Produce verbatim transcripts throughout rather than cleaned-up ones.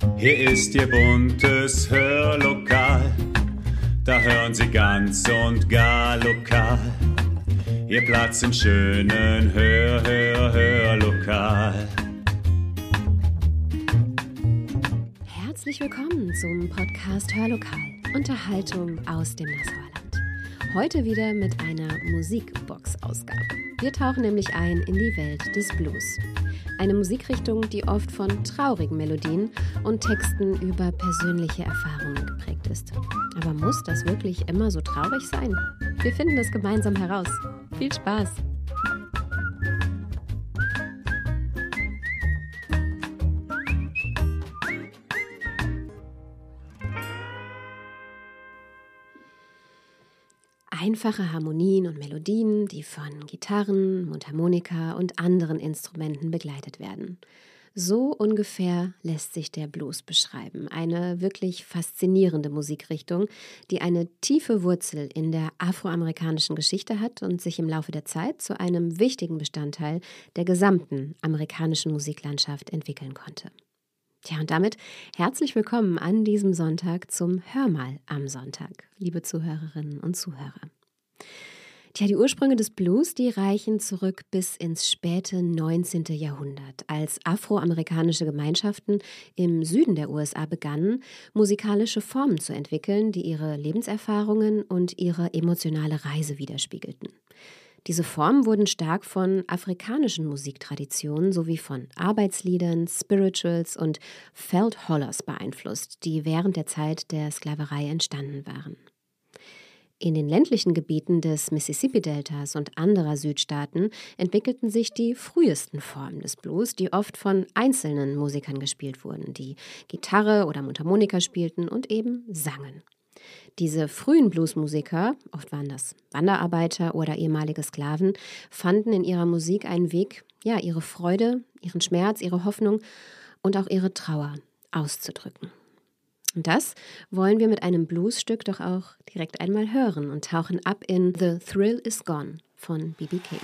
Hier ist Ihr buntes Hörlokal, da hören Sie ganz und gar lokal. Ihr Platz im schönen Hör, Hör, Hörlokal. Herzlich willkommen zum Podcast Hörlokal, Unterhaltung aus dem Nassauerland. Heute wieder mit einer Musikbox-Ausgabe. Wir tauchen nämlich ein in die Welt des Blues. Eine Musikrichtung, die oft von traurigen Melodien und Texten über persönliche Erfahrungen geprägt ist. Aber muss das wirklich immer so traurig sein? Wir finden das gemeinsam heraus. Viel Spaß! Einfache Harmonien und Melodien, die von Gitarren, Mundharmonika und anderen Instrumenten begleitet werden. So ungefähr lässt sich der Blues beschreiben. Eine wirklich faszinierende Musikrichtung, die eine tiefe Wurzel in der afroamerikanischen Geschichte hat und sich im Laufe der Zeit zu einem wichtigen Bestandteil der gesamten amerikanischen Musiklandschaft entwickeln konnte. Tja, und damit herzlich willkommen an diesem Sonntag zum Hör mal am Sonntag, liebe Zuhörerinnen und Zuhörer. Tja, die Ursprünge des Blues, die reichen zurück bis ins späte neunzehnte. Jahrhundert, als afroamerikanische Gemeinschaften im Süden der U S A begannen, musikalische Formen zu entwickeln, die ihre Lebenserfahrungen und ihre emotionale Reise widerspiegelten. Diese Formen wurden stark von afrikanischen Musiktraditionen sowie von Arbeitsliedern, Spirituals und Feldhollers beeinflusst, die während der Zeit der Sklaverei entstanden waren. In den ländlichen Gebieten des Mississippi-Deltas und anderer Südstaaten entwickelten sich die frühesten Formen des Blues, die oft von einzelnen Musikern gespielt wurden, die Gitarre oder Mundharmonika spielten und eben sangen. Diese frühen Bluesmusiker, oft waren das Wanderarbeiter oder ehemalige Sklaven, fanden in ihrer Musik einen Weg, ja, ihre Freude, ihren Schmerz, ihre Hoffnung und auch ihre Trauer auszudrücken. Und das wollen wir mit einem Bluesstück doch auch direkt einmal hören und tauchen ab in The Thrill Is Gone von B B King.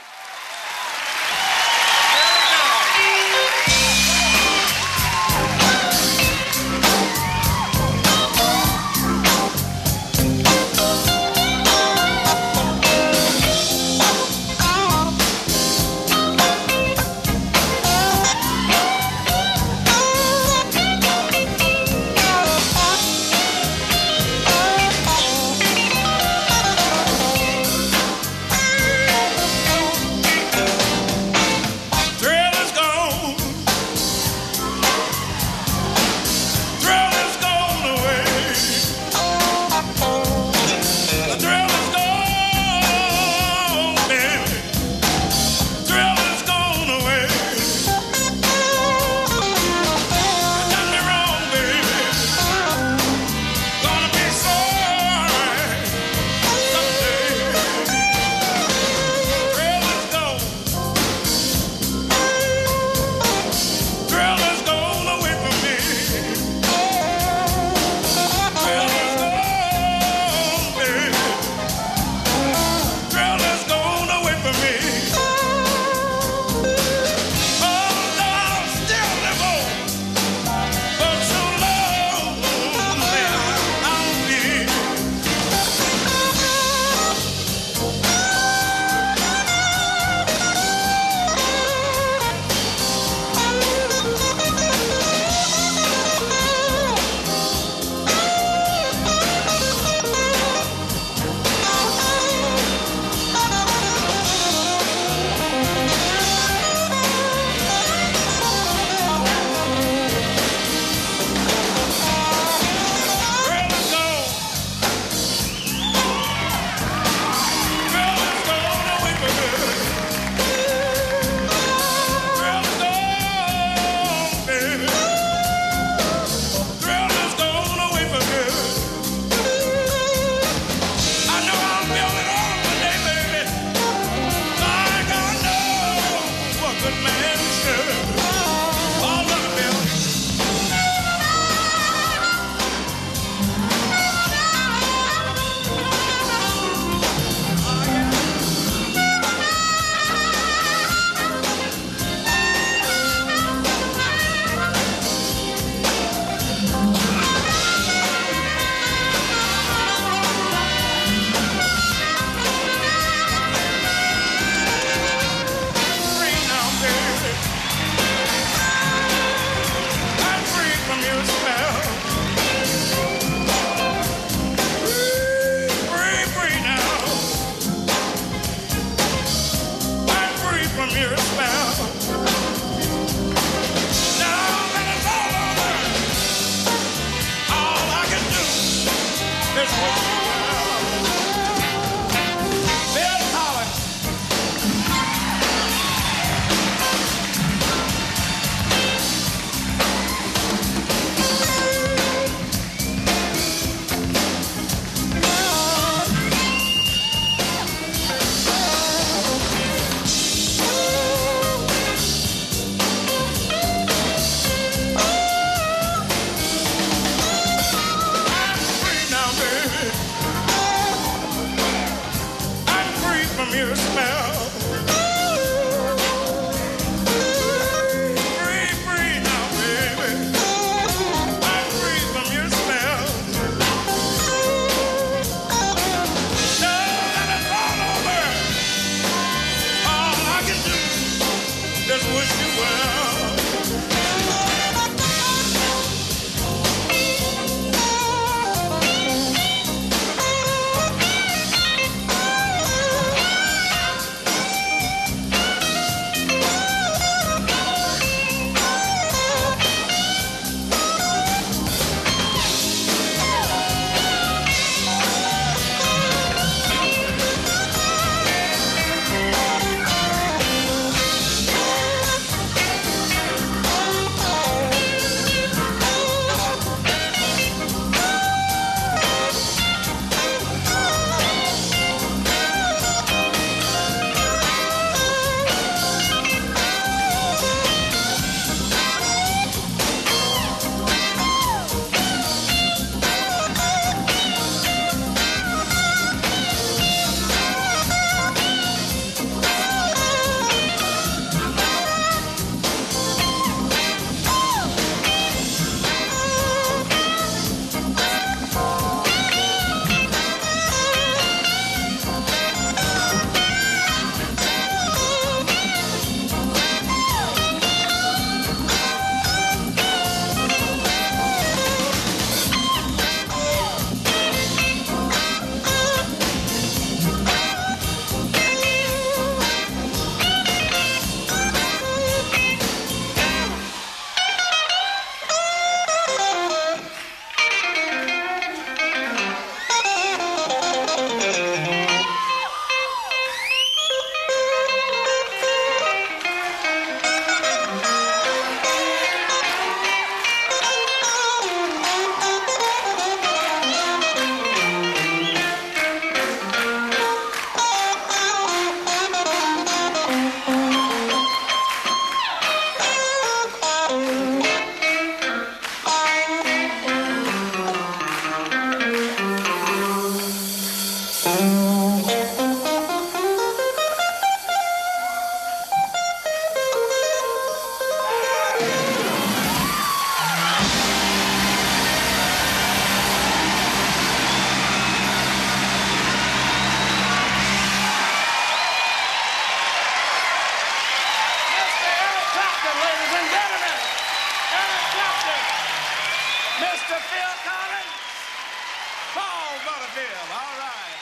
Mister Phil Collins. Oh, Brother Phil, all right,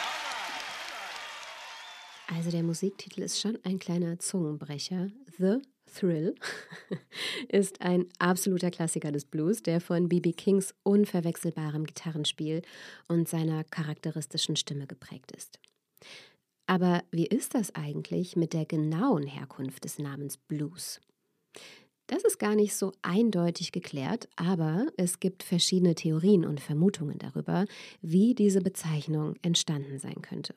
all right. Also der Musiktitel ist schon ein kleiner Zungenbrecher. The Thrill ist ein absoluter Klassiker des Blues, der von B B Kings unverwechselbarem Gitarrenspiel und seiner charakteristischen Stimme geprägt ist. Aber wie ist das eigentlich mit der genauen Herkunft des Namens Blues? Das ist gar nicht so eindeutig geklärt, aber es gibt verschiedene Theorien und Vermutungen darüber, wie diese Bezeichnung entstanden sein könnte.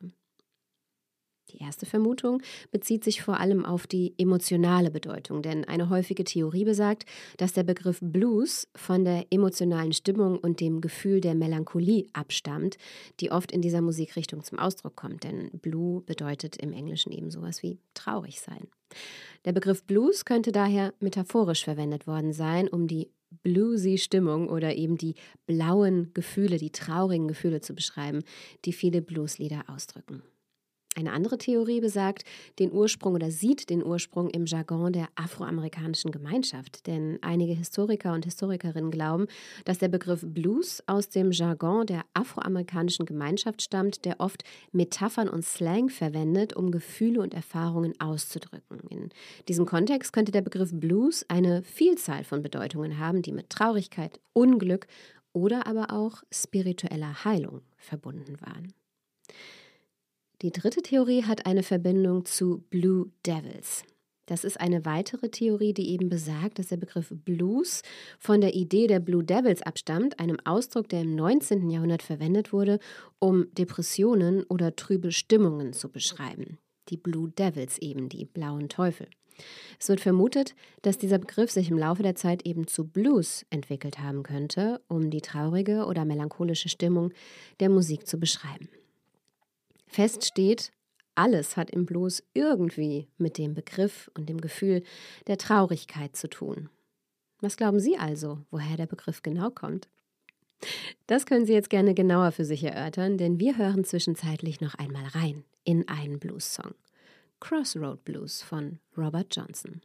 Die erste Vermutung bezieht sich vor allem auf die emotionale Bedeutung, denn eine häufige Theorie besagt, dass der Begriff Blues von der emotionalen Stimmung und dem Gefühl der Melancholie abstammt, die oft in dieser Musikrichtung zum Ausdruck kommt, denn Blue bedeutet im Englischen eben sowas wie traurig sein. Der Begriff Blues könnte daher metaphorisch verwendet worden sein, um die bluesy Stimmung oder eben die blauen Gefühle, die traurigen Gefühle zu beschreiben, die viele Blueslieder ausdrücken. Eine andere Theorie besagt den Ursprung oder sieht den Ursprung im Jargon der afroamerikanischen Gemeinschaft, denn einige Historiker und Historikerinnen glauben, dass der Begriff Blues aus dem Jargon der afroamerikanischen Gemeinschaft stammt, der oft Metaphern und Slang verwendet, um Gefühle und Erfahrungen auszudrücken. In diesem Kontext könnte der Begriff Blues eine Vielzahl von Bedeutungen haben, die mit Traurigkeit, Unglück oder aber auch spiritueller Heilung verbunden waren. Die dritte Theorie hat eine Verbindung zu Blue Devils. Das ist eine weitere Theorie, die eben besagt, dass der Begriff Blues von der Idee der Blue Devils abstammt, einem Ausdruck, der im neunzehnten Jahrhundert verwendet wurde, um Depressionen oder trübe Stimmungen zu beschreiben. Die Blue Devils eben, die blauen Teufel. Es wird vermutet, dass dieser Begriff sich im Laufe der Zeit eben zu Blues entwickelt haben könnte, um die traurige oder melancholische Stimmung der Musik zu beschreiben. Fest steht, alles hat im Blues irgendwie mit dem Begriff und dem Gefühl der Traurigkeit zu tun. Was glauben Sie also, woher der Begriff genau kommt? Das können Sie jetzt gerne genauer für sich erörtern, denn wir hören zwischenzeitlich noch einmal rein in einen Blues-Song. Crossroad Blues von Robert Johnson.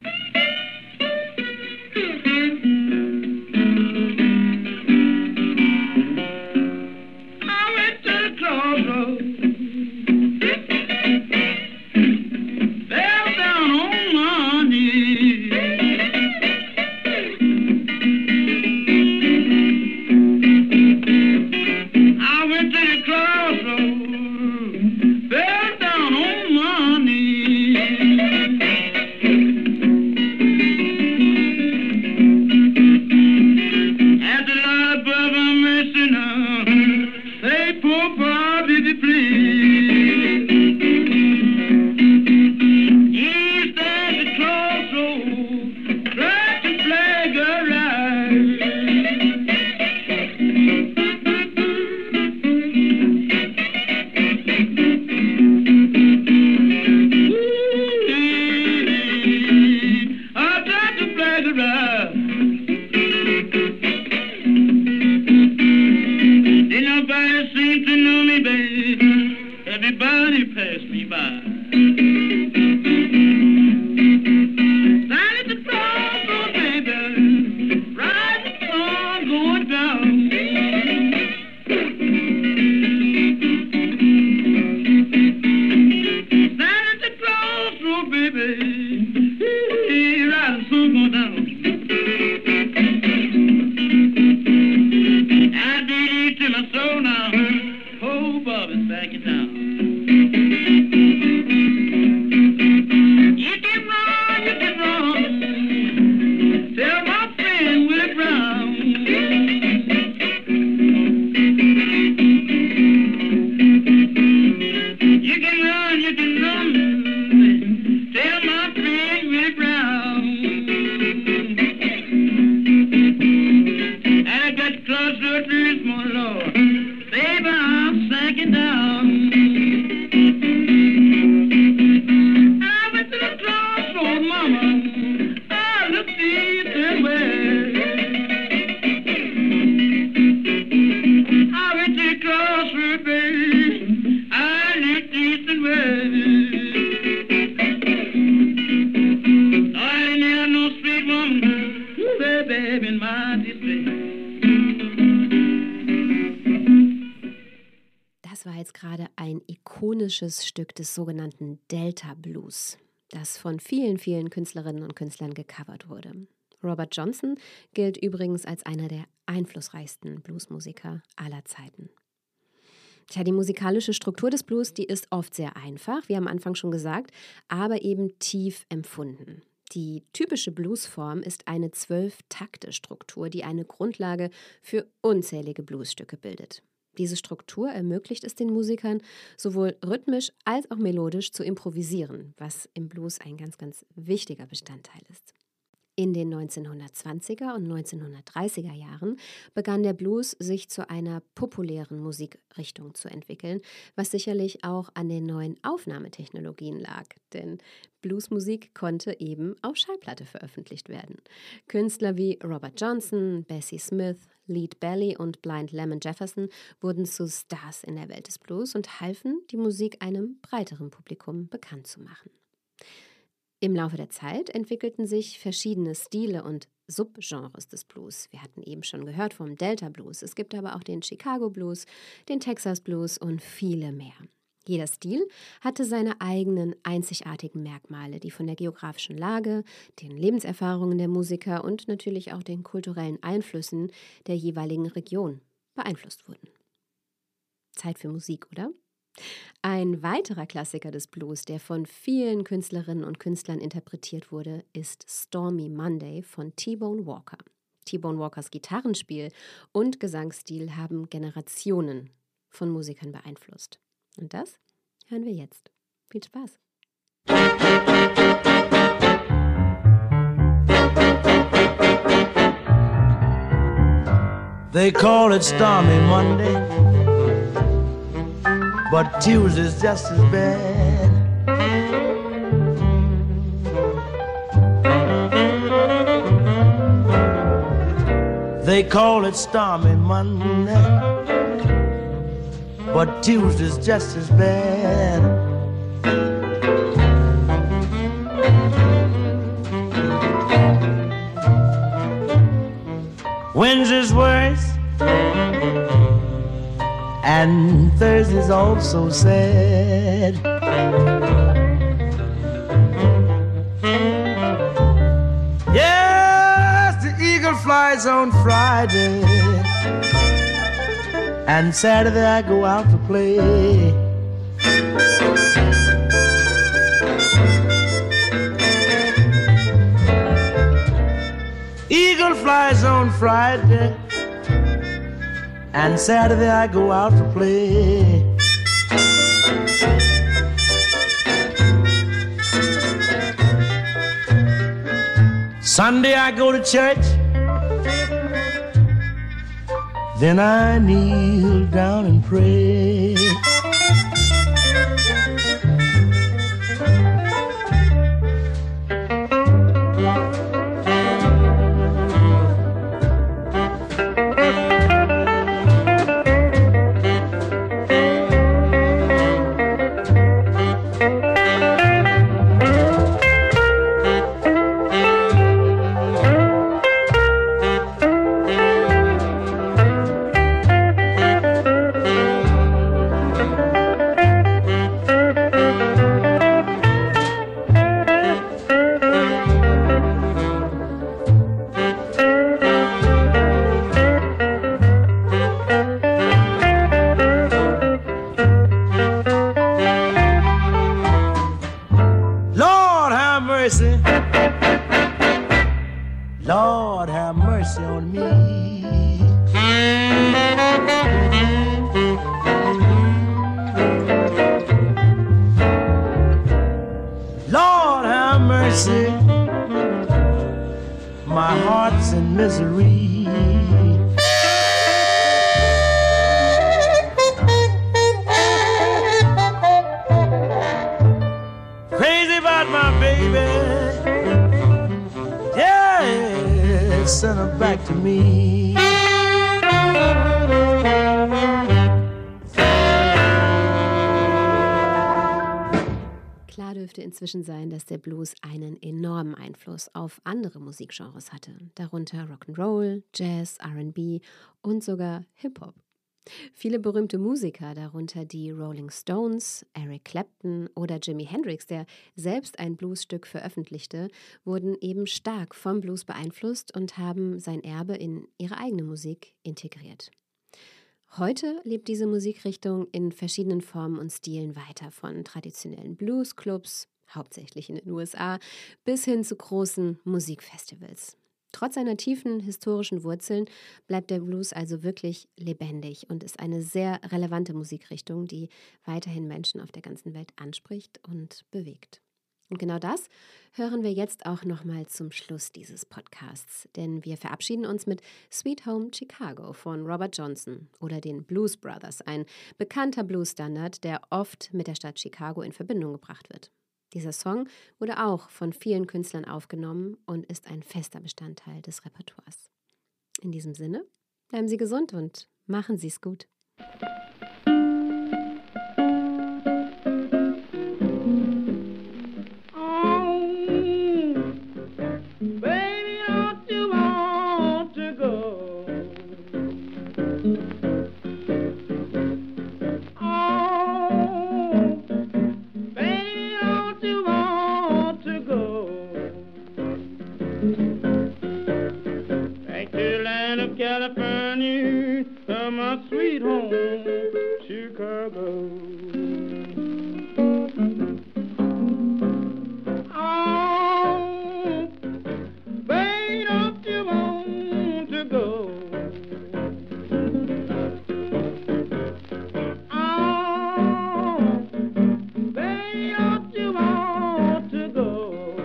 Baby, in my display. war jetzt gerade ein ikonisches Stück des sogenannten Delta Blues, das von vielen, vielen Künstlerinnen und Künstlern gecovert wurde. Robert Johnson gilt übrigens als einer der einflussreichsten Bluesmusiker aller Zeiten. Tja, die musikalische Struktur des Blues, die ist oft sehr einfach, wie am Anfang schon gesagt, aber eben tief empfunden. Die typische Bluesform ist eine Zwölf-Takte-Struktur, die eine Grundlage für unzählige Bluesstücke bildet. Diese Struktur ermöglicht es den Musikern, sowohl rhythmisch als auch melodisch zu improvisieren, was im Blues ein ganz, ganz wichtiger Bestandteil ist. In den neunzehnhundertzwanziger und neunzehnhundertdreißiger Jahren begann der Blues sich zu einer populären Musikrichtung zu entwickeln, was sicherlich auch an den neuen Aufnahmetechnologien lag, denn Bluesmusik konnte eben auf Schallplatte veröffentlicht werden. Künstler wie Robert Johnson, Bessie Smith, Lead Belly und Blind Lemon Jefferson wurden zu Stars in der Welt des Blues und halfen, die Musik einem breiteren Publikum bekannt zu machen. Im Laufe der Zeit entwickelten sich verschiedene Stile und Subgenres des Blues. Wir hatten eben schon gehört vom Delta Blues. Es gibt aber auch den Chicago Blues, den Texas Blues und viele mehr. Jeder Stil hatte seine eigenen einzigartigen Merkmale, die von der geografischen Lage, den Lebenserfahrungen der Musiker und natürlich auch den kulturellen Einflüssen der jeweiligen Region beeinflusst wurden. Zeit für Musik, oder? Ein weiterer Klassiker des Blues, der von vielen Künstlerinnen und Künstlern interpretiert wurde, ist Stormy Monday von T-Bone Walker. T-Bone Walkers Gitarrenspiel und Gesangsstil haben Generationen von Musikern beeinflusst. Und das hören wir jetzt. Viel Spaß! They call it Stormy Monday, but Tuesday's just as bad. They call it Stormy Monday, but Tuesday's just as bad. Wednesday's worse, and Thursday's also sad. Yes, the eagle flies on Friday, and Saturday I go out to play. Eagle flies on Friday, and Saturday I go out to play. Sunday I go to church, then I kneel down and pray. Lord have mercy on me. Lord have mercy, my heart's in misery. Crazy about my baby, yeah, send her back to me. Klar dürfte inzwischen sein, dass der Blues einen enormen Einfluss auf andere Musikgenres hatte, darunter Rock'n'Roll, Jazz, R and B und sogar Hip-Hop. Viele berühmte Musiker, darunter die Rolling Stones, Eric Clapton oder Jimi Hendrix, der selbst ein Bluesstück veröffentlichte, wurden eben stark vom Blues beeinflusst und haben sein Erbe in ihre eigene Musik integriert. Heute lebt diese Musikrichtung in verschiedenen Formen und Stilen weiter, von traditionellen Bluesclubs, hauptsächlich in den U S A, bis hin zu großen Musikfestivals. Trotz seiner tiefen historischen Wurzeln bleibt der Blues also wirklich lebendig und ist eine sehr relevante Musikrichtung, die weiterhin Menschen auf der ganzen Welt anspricht und bewegt. Und genau das hören wir jetzt auch nochmal zum Schluss dieses Podcasts, denn wir verabschieden uns mit Sweet Home Chicago von Robert Johnson oder den Blues Brothers, ein bekannter Bluesstandard, der oft mit der Stadt Chicago in Verbindung gebracht wird. Dieser Song wurde auch von vielen Künstlern aufgenommen und ist ein fester Bestandteil des Repertoires. In diesem Sinne, bleiben Sie gesund und machen Sie es gut. California, from my sweet home, Chicago. Oh, baby, don't you want to go? Oh, baby, don't you want to go?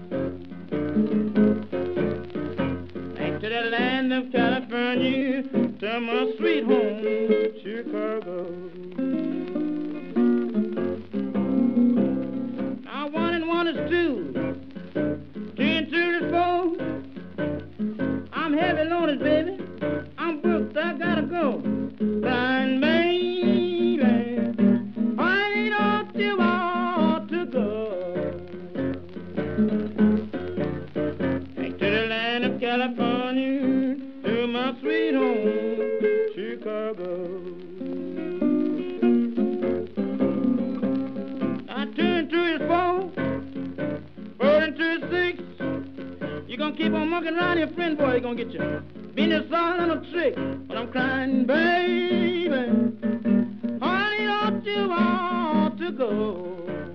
Back to the land of California, to my sweet home, Chicago. Now one and one is two, two and two is four. I'm heavy loaded, baby. I'm booked, I gotta go. Blind baby, why don't you want to go? Back to the land of California, to my sweet home, Chicago. Now two and two is four, four and two is six. You gonna keep on monkeying around your friend, boy, you gonna get your business all on a trick. But I'm crying, baby, honey, don't you want to go?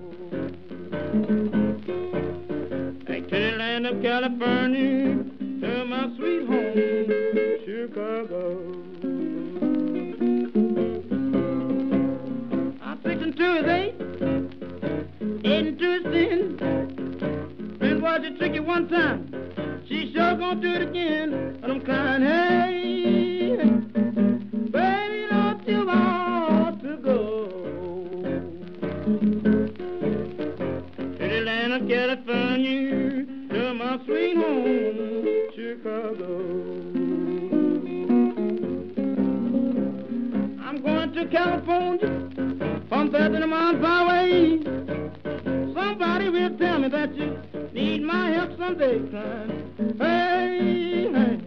Back to the land of California, to my sweet home, Chicago. I'm six and two is eight, eight and two is ten. Friend, boy, she trick you one time, she sure gonna do it again. But I'm crying, hey, baby, don't you want to go? To the land of California, to my sweet home, Chicago. I'm going to California on thirty miles highway. Somebody will tell me that you need my help someday, crying, hey, hey,